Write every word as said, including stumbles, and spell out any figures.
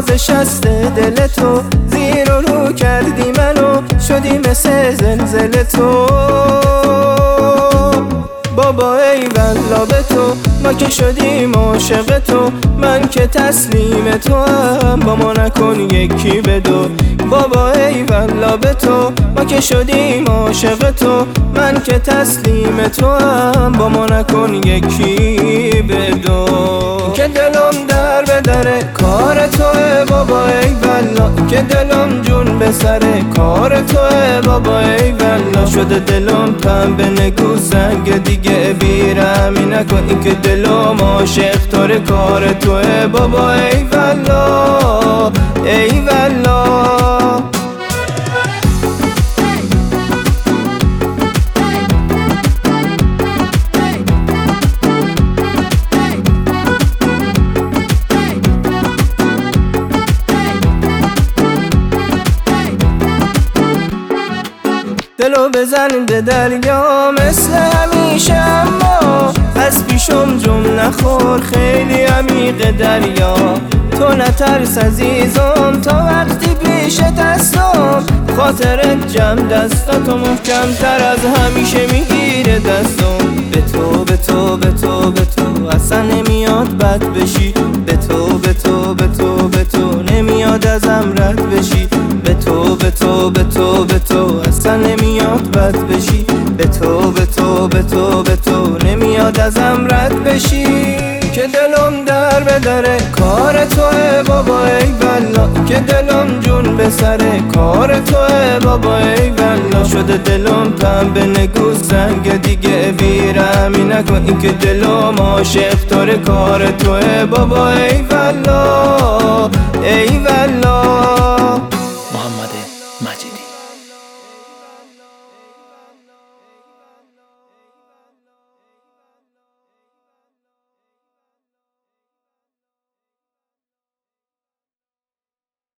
نوازش است دل تو، زیر و رو کردی منو شدی مثل زلزله تو. بابا ای والله به تو، ما که شدیم عاشق تو، من که تسلیم تو هم، با ما نکن یکی به دو. بابا ای والله به تو، ما که شدیم عاشق تو، من که تسلیم تو هم، با ما نکن یکی به دو. که دلم در به در کار توه بابا ای والله، که دلم جون به سر کار توه بابا ای والله. شده دلم پنبه نگو سنگ دیگه بیرمی نکن، این که دلم عاشق تاره کار توه بابا ای والله ای والله. دلو بزن به دریا مثل همیشه، اما از پیشم جم نخور خیلی عمیق دریا. تو نترس عزیزم تا وقتی پیش دستم، خاطرت جمع دستاتو محکم تر از همیشه میگیره دستم. به تو به تو به تو به تو اصلا نمیاد بد بشی، به تو به تو به تو به تو نمیاد ازم رد بشی. به تو به تو به تو به تو اصلا نمیاد بد بشی، به تو به تو به تو به تو نمیاد ازم رد بشی. که دلم در به در کار توه بابا ای والله، که دلم جون به سر کار توه بابا ای والله. شده دلم پنبه نگو سنگ دیگه بیرمی نکن، این که دلم عاشق تاره کار توه بابا ای والله ای والله.